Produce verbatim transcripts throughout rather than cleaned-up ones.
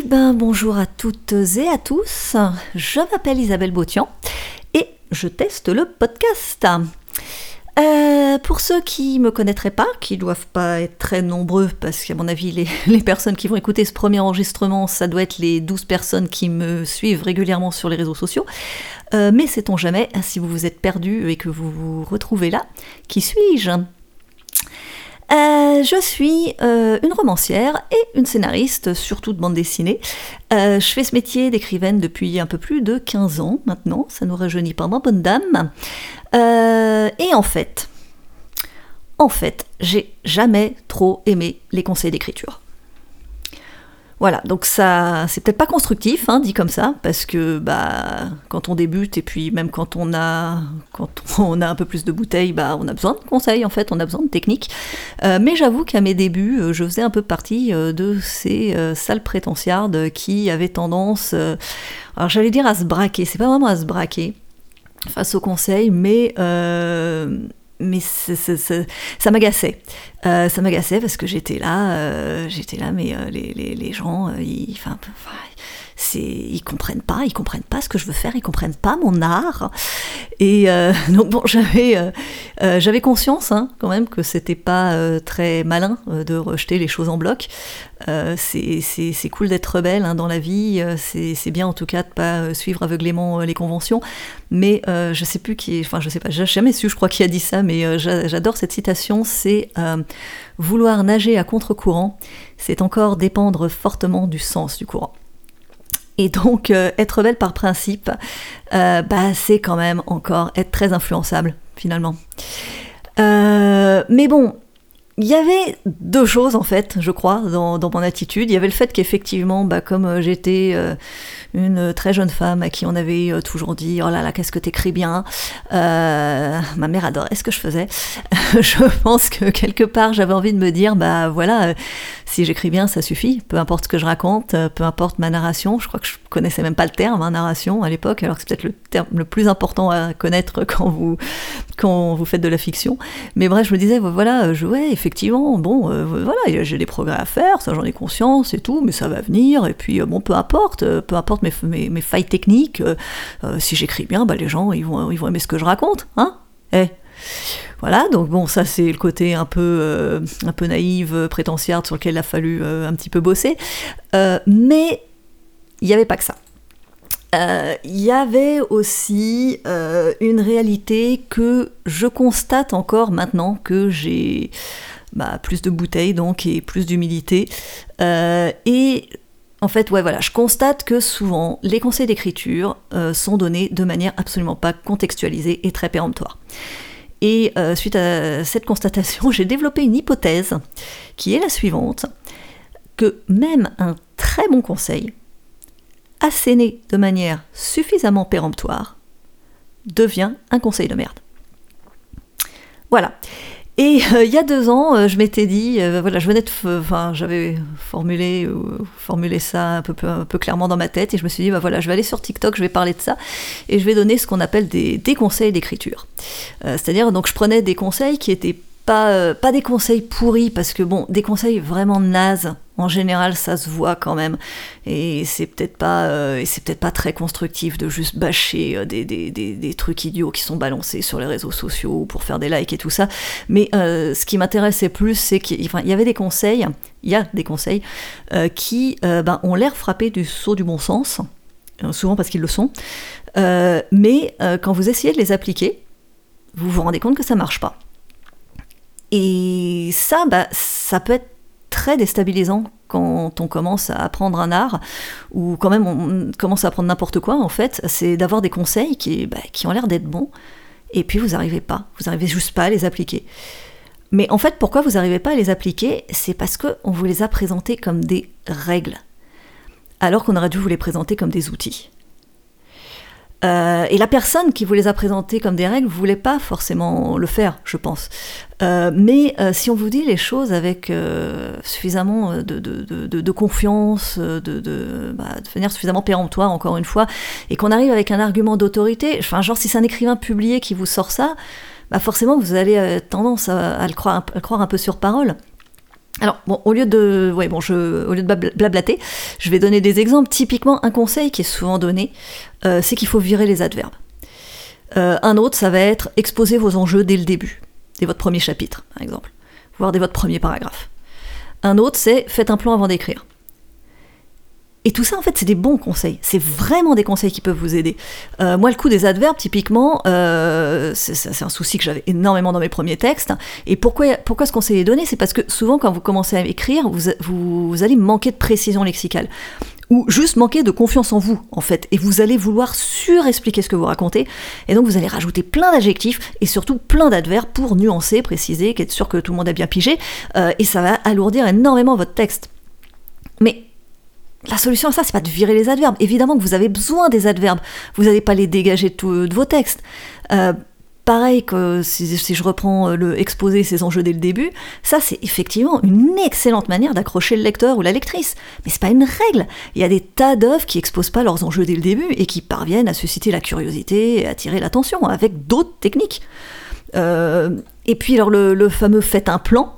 ben bonjour à toutes et à tous, je m'appelle Isabelle Bautian et je teste le podcast. Euh, pour ceux qui ne me connaîtraient pas, qui ne doivent pas être très nombreux, parce qu'à mon avis, les, les personnes qui vont écouter ce premier enregistrement, ça doit être les douze personnes qui me suivent régulièrement sur les réseaux sociaux. Euh, mais sait-on jamais, si vous vous êtes perdu et que vous vous retrouvez là, qui suis-je ? Euh, je suis euh, une romancière et une scénariste, surtout de bande dessinée. Euh, je fais ce métier d'écrivaine depuis un peu plus de quinze ans maintenant, ça nous rajeunit pas ma bonne dame. Euh, et en fait, en fait, j'ai jamais trop aimé les conseils d'écriture. Voilà, donc ça, c'est peut-être pas constructif, hein, dit comme ça, parce que bah, quand on débute et puis même quand on a, quand on a un peu plus de bouteilles, bah, on a besoin de conseils en fait, on a besoin de techniques. Euh, mais j'avoue qu'à mes débuts, je faisais un peu partie de ces euh, sales prétentiardes qui avaient tendance, euh, alors j'allais dire à se braquer, c'est pas vraiment à se braquer face aux conseils, mais euh, mais c'est, c'est, c'est, ça m'agaçait. Euh, ça m'agaçait parce que j'étais là, euh, j'étais là, mais euh, les, les, les gens, euh, ils, enfin, c'est, ils comprennent pas, ils comprennent pas ce que je veux faire, ils comprennent pas mon art. Et euh, donc bon, j'avais, euh, euh, j'avais conscience hein, quand même que c'était pas euh, très malin euh, de rejeter les choses en bloc. Euh, c'est, c'est, c'est cool d'être rebelle hein, dans la vie, euh, c'est, c'est bien en tout cas de pas euh, suivre aveuglément euh, les conventions, mais euh, je sais plus qui, enfin je sais pas, j'ai jamais su, je crois qui a dit ça, mais euh, j'adore cette citation, c'est euh, vouloir nager à contre-courant, c'est encore dépendre fortement du sens du courant. Et donc euh, être rebelle par principe, euh, bah c'est quand même encore être très influençable finalement. Euh, mais bon. Il y avait deux choses, en fait, je crois, dans, dans mon attitude. Il y avait le fait qu'effectivement, bah, comme j'étais euh, une très jeune femme à qui on avait euh, toujours dit « Oh là là, qu'est-ce que t'écris bien euh, !» Ma mère adorait ce que je faisais. Je pense que quelque part, j'avais envie de me dire « Bah voilà, euh, si j'écris bien, ça suffit. Peu importe ce que je raconte, euh, peu importe ma narration. » Je crois que je connaissais même pas le terme, hein, narration, à l'époque, alors que c'est peut-être le terme le plus important à connaître quand vous, quand vous faites de la fiction. Mais bref, je me disais « Voilà, je ouais, effectivement, Effectivement, bon, euh, voilà, j'ai des progrès à faire, ça j'en ai conscience et tout, mais ça va venir, et puis euh, bon, peu importe, euh, peu importe mes, mes, mes failles techniques, euh, euh, si j'écris bien, bah les gens, ils vont, ils vont aimer ce que je raconte, hein, eh. Voilà, donc bon, ça c'est le côté un peu, euh, un peu naïve, prétentiarde, sur lequel il a fallu euh, un petit peu bosser, euh, mais il n'y avait pas que ça. Il euh, y avait aussi euh, une réalité que je constate encore maintenant que j'ai bah, plus de bouteilles donc et plus d'humilité euh, et en fait ouais voilà je constate que souvent les conseils d'écriture euh, sont donnés de manière absolument pas contextualisée et très péremptoire. Et euh, suite à cette constatation, j'ai développé une hypothèse qui est la suivante, que même un très bon conseil asséné de manière suffisamment péremptoire, devient un conseil de merde. Voilà. Et euh, il y a deux ans, euh, je m'étais dit, euh, voilà, je venais de, enfin, j'avais formulé, euh, formulé ça un peu, un peu clairement dans ma tête, et je me suis dit, bah voilà, je vais aller sur TikTok, je vais parler de ça, et je vais donner ce qu'on appelle des, des conseils d'écriture. Euh, c'est-à-dire, donc, je prenais des conseils qui étaient pas, euh, pas des conseils pourris, parce que bon, des conseils vraiment nazes. En général, ça se voit quand même, et c'est peut-être pas, euh, et c'est peut-être pas très constructif de juste bâcher euh, des, des, des, des trucs idiots qui sont balancés sur les réseaux sociaux pour faire des likes et tout ça. Mais euh, ce qui m'intéressait plus, c'est qu'il enfin, y avait des conseils, il y a des conseils euh, qui euh, ben, ont l'air frappés du sceau du bon sens, euh, souvent parce qu'ils le sont. Euh, mais euh, quand vous essayez de les appliquer, vous vous rendez compte que ça marche pas. Et ça, bah, ça peut être très déstabilisant quand on commence à apprendre un art, ou quand même on commence à apprendre n'importe quoi en fait, c'est d'avoir des conseils qui, bah, qui ont l'air d'être bons, et puis vous n'arrivez pas, vous n'arrivez juste pas à les appliquer. Mais en fait, pourquoi vous n'arrivez pas à les appliquer ? C'est parce qu'on vous les a présentés comme des règles, alors qu'on aurait dû vous les présenter comme des outils. Euh, et la personne qui vous les a présentés comme des règles ne voulait pas forcément le faire, je pense. Euh, mais euh, si on vous dit les choses avec euh, suffisamment de, de, de, de, de confiance, de, de, bah, de manière suffisamment péremptoire, encore une fois, et qu'on arrive avec un argument d'autorité, enfin, genre si c'est un écrivain publié qui vous sort ça, bah forcément vous allez euh, tendance à, à, le croire, à le croire un peu sur parole. Alors, bon, au lieu de, ouais, bon, je, au lieu de blablater, je vais donner des exemples. Typiquement, un conseil qui est souvent donné, euh, c'est qu'il faut virer les adverbes. Euh, un autre, ça va être exposer vos enjeux dès le début, dès votre premier chapitre, par exemple, voire dès votre premier paragraphe. Un autre, c'est faites un plan avant d'écrire. Et tout ça, en fait, c'est des bons conseils. C'est vraiment des conseils qui peuvent vous aider. Euh, moi, le coup des adverbes, typiquement, euh, c'est, c'est un souci que j'avais énormément dans mes premiers textes. Et pourquoi, pourquoi ce conseil est donné ? C'est parce que souvent, quand vous commencez à écrire, vous, vous, vous allez manquer de précision lexicale. Ou juste manquer de confiance en vous, en fait. Et vous allez vouloir surexpliquer ce que vous racontez. Et donc, vous allez rajouter plein d'adjectifs et surtout plein d'adverbes pour nuancer, préciser, être sûr que tout le monde a bien pigé. Euh, et ça va alourdir énormément votre texte. Mais la solution à ça, c'est pas de virer les adverbes. Évidemment que vous avez besoin des adverbes. Vous n'allez pas les dégager de, tout, de vos textes. Euh, pareil que si, si je reprends le exposer ses enjeux dès le début, ça c'est effectivement une excellente manière d'accrocher le lecteur ou la lectrice. Mais c'est pas une règle. Il y a des tas d'œuvres qui exposent pas leurs enjeux dès le début et qui parviennent à susciter la curiosité et à attirer l'attention avec d'autres techniques. Euh, et puis alors le, le fameux faites un plan,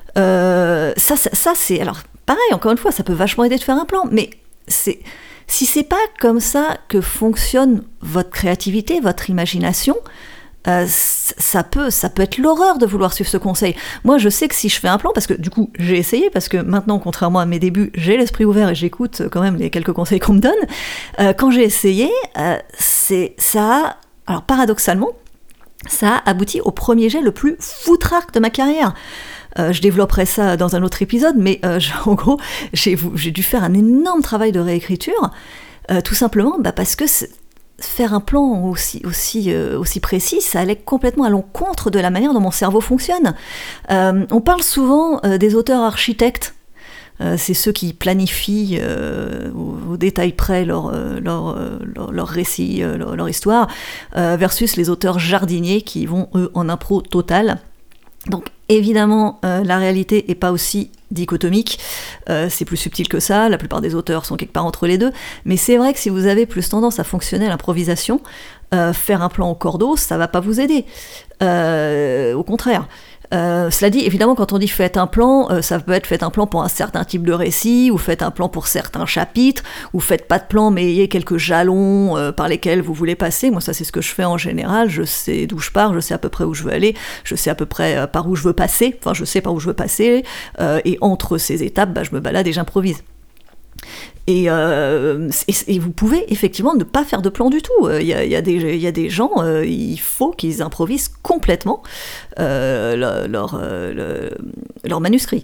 euh, ça, ça, ça c'est... alors pareil, encore une fois, ça peut vachement aider de faire un plan, mais c'est, si c'est pas comme ça que fonctionne votre créativité, votre imagination, euh, ça peut, ça peut être l'horreur de vouloir suivre ce conseil. Moi, je sais que si je fais un plan, parce que du coup, j'ai essayé, parce que maintenant, contrairement à mes débuts, j'ai l'esprit ouvert et j'écoute quand même les quelques conseils qu'on me donne. Euh, quand j'ai essayé, euh, c'est, ça a, alors paradoxalement, ça a abouti au premier jet le plus foutrarque de ma carrière. Euh, je développerai ça dans un autre épisode, mais euh, en gros, j'ai, j'ai dû faire un énorme travail de réécriture, euh, tout simplement bah, parce que faire un plan aussi, aussi, euh, aussi précis, ça allait complètement à l'encontre de la manière dont mon cerveau fonctionne. Euh, on parle souvent euh, des auteurs architectes. Euh, c'est ceux qui planifient euh, au, au détail près leur, euh, leur, euh, leur, leur récit, euh, leur, leur histoire, euh, versus les auteurs jardiniers qui vont, eux, en impro total. Donc évidemment, euh, la réalité n'est pas aussi dichotomique, euh, c'est plus subtil que ça, la plupart des auteurs sont quelque part entre les deux, mais c'est vrai que si vous avez plus tendance à fonctionner à l'improvisation, euh, faire un plan au cordeau, ça va pas vous aider. Euh, au contraire. Euh, cela dit, évidemment, quand on dit faites un plan, euh, ça peut être faites un plan pour un certain type de récit, ou faites un plan pour certains chapitres, ou faites pas de plan, mais ayez quelques jalons euh, par lesquels vous voulez passer. Moi, ça, c'est ce que je fais en général. Je sais d'où je pars, je sais à peu près où je veux aller, je sais à peu près euh, par où je veux passer, enfin, je sais par où je veux passer, euh, et entre ces étapes, bah, je me balade et j'improvise. Et, euh, et, et vous pouvez effectivement ne pas faire de plan du tout. Il y a, il y a, des, il y a des gens, euh, il faut qu'ils improvisent complètement euh, leur, leur, euh, leur manuscrit.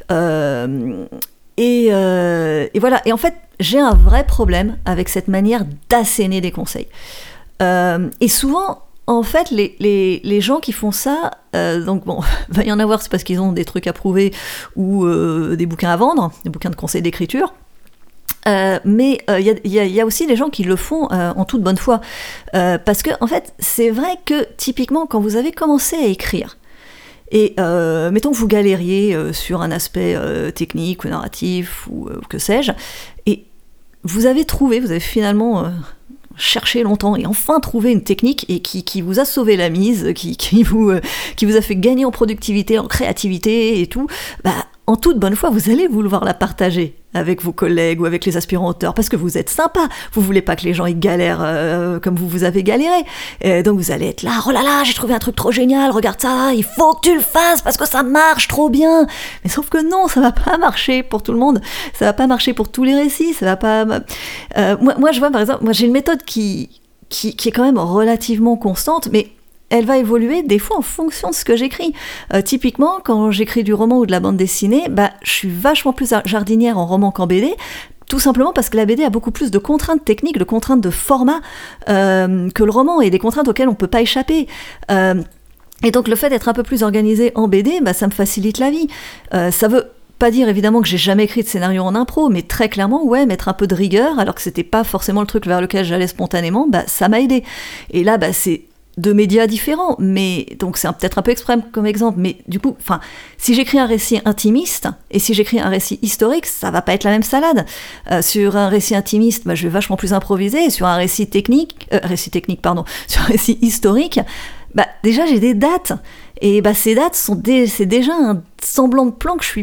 Euh, et, euh, et voilà. Et en fait, j'ai un vrai problème avec cette manière d'asséner des conseils. Euh, et souvent, en fait, les, les, les gens qui font ça, euh, donc bon, va y en avoir, c'est parce qu'ils ont des trucs à prouver ou euh, des bouquins à vendre, des bouquins de conseils d'écriture. Euh, mais il euh, y, y, y a aussi des gens qui le font euh, en toute bonne foi. Euh, parce que, en fait, c'est vrai que, typiquement, quand vous avez commencé à écrire, et euh, mettons que vous galériez euh, sur un aspect euh, technique ou narratif, ou euh, que sais-je, et vous avez trouvé, vous avez finalement euh, cherché longtemps, et enfin trouvé une technique et qui, qui vous a sauvé la mise, qui, qui, vous, euh, qui vous a fait gagner en productivité, en créativité et tout, bah, en toute bonne foi, vous allez vouloir la partager avec vos collègues ou avec les aspirants auteurs, parce que vous êtes sympa, vous voulez pas que les gens ils galèrent euh, comme vous vous avez galéré, et donc vous allez être là, oh là là, j'ai trouvé un truc trop génial, regarde ça, il faut que tu le fasses parce que ça marche trop bien. Mais sauf que non, ça va pas marcher pour tout le monde, ça va pas marcher pour tous les récits, ça va pas... Euh, moi, moi je vois par exemple, moi j'ai une méthode qui, qui, qui est quand même relativement constante, mais elle va évoluer des fois en fonction de ce que j'écris. Euh, typiquement, quand j'écris du roman ou de la bande dessinée, bah, je suis vachement plus jardinière en roman qu'en B D, tout simplement parce que la B D a beaucoup plus de contraintes techniques, de contraintes de format euh, que le roman, et des contraintes auxquelles on ne peut pas échapper. Euh, et donc le fait d'être un peu plus organisé en B D, bah, ça me facilite la vie. Euh, ça veut pas dire évidemment que j'ai jamais écrit de scénario en impro, mais très clairement, ouais, mettre un peu de rigueur, alors que c'était pas forcément le truc vers lequel j'allais spontanément, bah, ça m'a aidé. Et là, bah, c'est de médias différents, mais donc c'est un, peut-être un peu extrême comme exemple, mais du coup, enfin, si j'écris un récit intimiste et si j'écris un récit historique, ça va pas être la même salade. Euh, sur un récit intimiste, bah, je vais vachement plus improviser, et sur un récit technique, euh, récit technique, pardon, sur un récit historique, bah déjà j'ai des dates, et bah ces dates sont des, c'est déjà un semblant de plan que je suis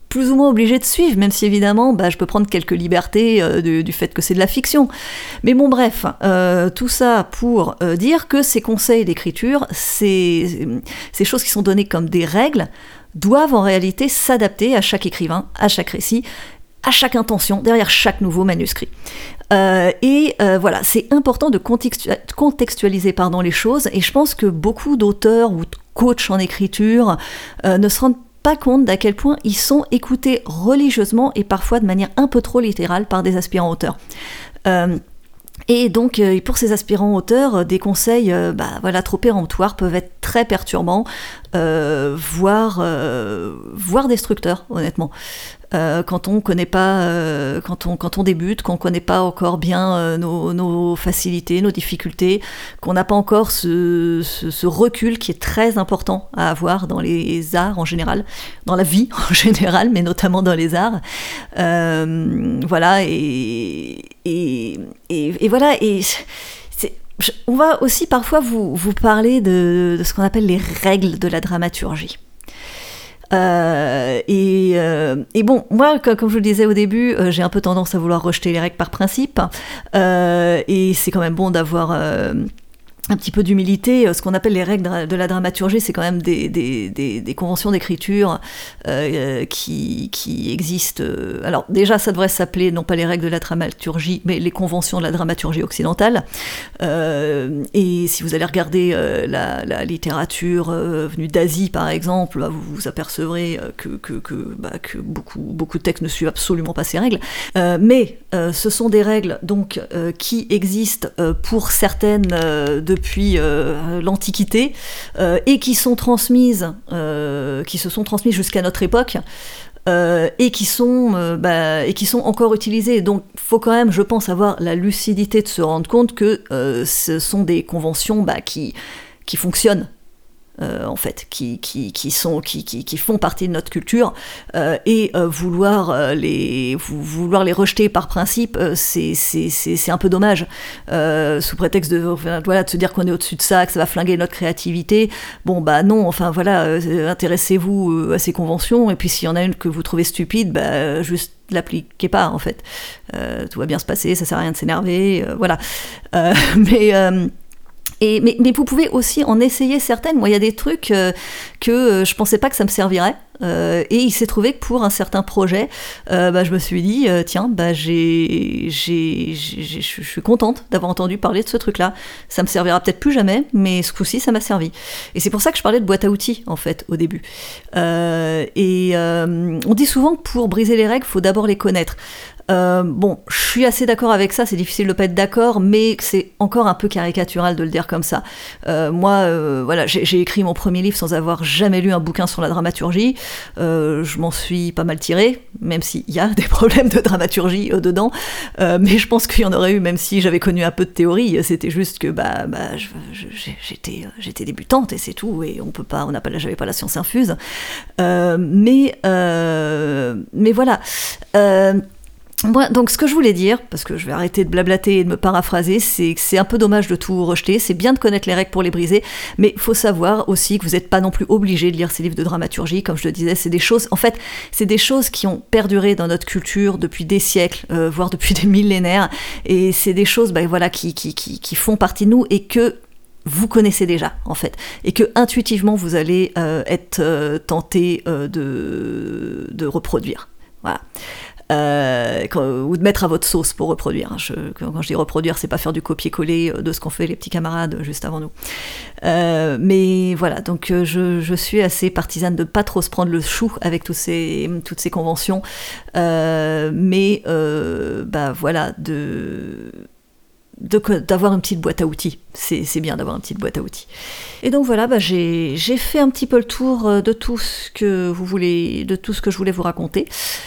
plus ou moins obligé de suivre, même si évidemment bah, je peux prendre quelques libertés euh, du, du fait que c'est de la fiction. Mais bon bref, euh, tout ça pour euh, dire que ces conseils d'écriture, ces, ces choses qui sont données comme des règles, doivent en réalité s'adapter à chaque écrivain, à chaque récit, à chaque intention, derrière chaque nouveau manuscrit. Euh, et euh, voilà, c'est important de contextu- contextualiser pardon, les choses, et je pense que beaucoup d'auteurs ou de coachs en écriture euh, ne se rendent pas compte d'à quel point ils sont écoutés religieusement et parfois de manière un peu trop littérale par des aspirants auteurs. Euh, et donc euh, pour ces aspirants auteurs, euh, des conseils euh, bah, voilà, trop péremptoires peuvent être très perturbants, euh, voire, euh, voire destructeurs, honnêtement. Euh, quand on connaît pas, euh, quand on quand on débute, qu'on connaît pas encore bien euh, nos, nos facilités, nos difficultés, qu'on n'a pas encore ce, ce, ce recul qui est très important à avoir dans les arts en général, dans la vie en général, mais notamment dans les arts. Euh, voilà et et, et et voilà et c'est, on va aussi parfois vous vous parler de, de ce qu'on appelle les règles de la dramaturgie. Euh, et, euh, et bon, moi, comme, comme je vous le disais au début, euh, j'ai un peu tendance à vouloir rejeter les règles par principe, euh, et c'est quand même bon d'avoir euh, un petit peu d'humilité. Ce qu'on appelle les règles de la dramaturgie, c'est quand même des, des, des, des conventions d'écriture euh, qui, qui existent. Alors déjà, ça devrait s'appeler non pas les règles de la dramaturgie, mais les conventions de la dramaturgie occidentale. Euh, et si vous allez regarder euh, la, la littérature euh, venue d'Asie, par exemple, bah, vous vous apercevrez que, que, que, bah, que beaucoup, beaucoup de textes ne suivent absolument pas ces règles. Euh, mais euh, ce sont des règles donc, euh, qui existent euh, pour certaines euh, de depuis euh, l'Antiquité, euh, et qui sont transmises, euh, qui se sont transmises jusqu'à notre époque, euh, et qui sont, euh, bah, et qui sont encore utilisées. Donc, faut quand même, je pense, avoir la lucidité de se rendre compte que euh, ce sont des conventions bah, qui qui fonctionnent. Euh, en fait, qui, qui, qui, sont, qui, qui, qui font partie de notre culture, euh, et euh, vouloir, euh, les, vouloir les rejeter par principe, euh, c'est, c'est, c'est, c'est un peu dommage, euh, sous prétexte de, voilà, de se dire qu'on est au-dessus de ça, que ça va flinguer notre créativité. Bon, bah non, enfin voilà, euh, intéressez-vous euh, à ces conventions, et puis s'il y en a une que vous trouvez stupide, bah juste l'appliquez pas, en fait. Euh, tout va bien se passer, ça sert à rien de s'énerver, euh, voilà. Euh, mais... Euh, Et, mais, mais vous pouvez aussi en essayer certaines. Moi, il y a des trucs euh, que euh, je pensais pas que ça me servirait. Euh, et il s'est trouvé que pour un certain projet, euh, bah, je me suis dit, euh, tiens, bah, j'ai, j'ai, j'ai, je suis contente d'avoir entendu parler de ce truc-là. Ça me servira peut-être plus jamais, mais ce coup-ci, ça m'a servi. Et c'est pour ça que je parlais de boîte à outils, en fait, au début. Euh, et euh, on dit souvent que pour briser les règles, il faut d'abord les connaître. Euh, bon, je suis assez d'accord avec ça, c'est difficile de pas être d'accord, mais c'est encore un peu caricatural de le dire comme ça. Euh, moi, euh, voilà, j'ai, j'ai écrit mon premier livre sans avoir jamais lu un bouquin sur la dramaturgie. Euh, je m'en suis pas mal tirée, même s'il y a des problèmes de dramaturgie euh, dedans, euh, mais je pense qu'il y en aurait eu, même si j'avais connu un peu de théorie. C'était juste que bah, bah, je, je, j'étais, j'étais débutante et c'est tout, et on peut pas, on n'a pas, j'avais pas la science infuse. Euh, mais, euh, mais voilà. Euh, Moi, donc ce que je voulais dire, parce que je vais arrêter de blablater et de me paraphraser, c'est que c'est un peu dommage de tout rejeter, c'est bien de connaître les règles pour les briser, mais il faut savoir aussi que vous n'êtes pas non plus obligé de lire ces livres de dramaturgie, comme je le disais, c'est des choses, en fait, c'est des choses qui ont perduré dans notre culture depuis des siècles, euh, voire depuis des millénaires, et c'est des choses bah, voilà, qui, qui, qui, qui font partie de nous et que vous connaissez déjà, en fait, et que intuitivement vous allez euh, être euh, tenté euh, de, de reproduire. Voilà. Euh, quand, ou de mettre à votre sauce pour reproduire. Je, quand je dis reproduire, c'est pas faire du copier-coller de ce qu'ont fait les petits camarades juste avant nous. Euh, mais voilà, donc je, je suis assez partisane de pas trop se prendre le chou avec tous ces, toutes ces conventions, euh, mais euh, bah voilà, de... De, d'avoir une petite boîte à outils, c'est, c'est bien d'avoir une petite boîte à outils. Et donc voilà, bah j'ai, j'ai fait un petit peu le tour de tout ce que vous voulez, de tout ce que je voulais vous raconter.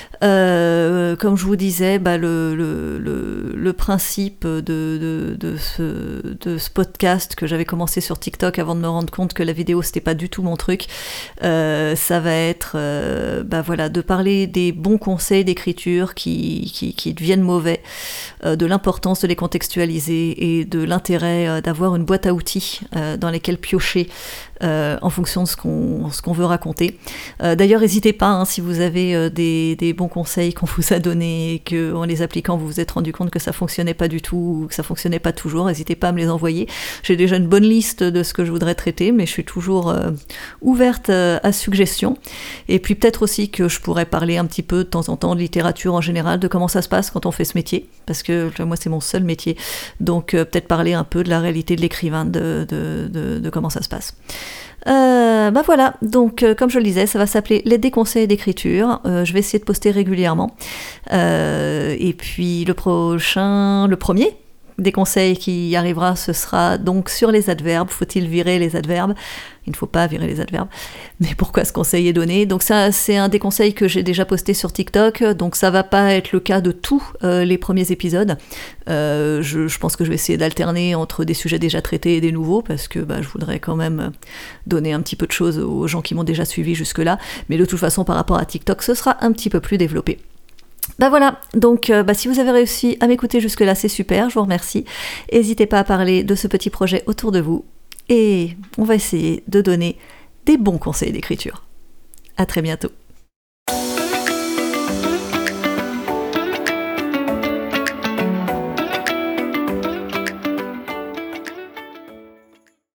Euh, comme je vous disais, bah le, le, le, le principe de, de, de, ce, de ce podcast que j'avais commencé sur TikTok avant de me rendre compte que la vidéo c'était pas du tout mon truc, euh, ça va être euh, bah voilà, de parler des bons conseils d'écriture qui, qui, qui deviennent mauvais, euh, de l'importance de les contextualiser et de l'intérêt euh, d'avoir une boîte à outils euh, dans lesquelles piocher euh, en fonction de ce qu'on, ce qu'on veut raconter. Euh, d'ailleurs, n'hésitez pas, hein, si vous avez euh, des, des bons conseils qu'on vous a donnés et qu'en les appliquant, vous vous êtes rendu compte que ça fonctionnait pas du tout ou que ça fonctionnait pas toujours, n'hésitez pas à me les envoyer. J'ai déjà une bonne liste de ce que je voudrais traiter, mais je suis toujours euh, ouverte euh, à suggestions. Et puis peut-être aussi que je pourrais parler un petit peu de temps en temps de littérature en général, de comment ça se passe quand on fait ce métier, parce que moi c'est mon seul métier, donc euh, peut-être parler un peu de la réalité de l'écrivain, de, de, de, de comment ça se passe. Euh, bah voilà, donc euh, comme je le disais, ça va s'appeler les déconseils d'écriture. Euh, je vais essayer de poster régulièrement. Euh, et puis le prochain, le premier des conseils qui arrivera, ce sera donc sur les adverbes. Faut-il virer les adverbes ? Il ne faut pas virer les adverbes. Mais pourquoi ce conseil est donné ? Donc ça, c'est un des conseils que j'ai déjà posté sur TikTok. Donc ça va pas être le cas de tous euh, les premiers épisodes. Euh, je, je pense que je vais essayer d'alterner entre des sujets déjà traités et des nouveaux, parce que bah, je voudrais quand même donner un petit peu de choses aux gens qui m'ont déjà suivi jusque-là. Mais de toute façon, par rapport à TikTok, ce sera un petit peu plus développé. Bah voilà, donc euh, bah si vous avez réussi à m'écouter jusque-là, c'est super, je vous remercie. N'hésitez pas à parler de ce petit projet autour de vous et on va essayer de donner des bons conseils d'écriture. À très bientôt.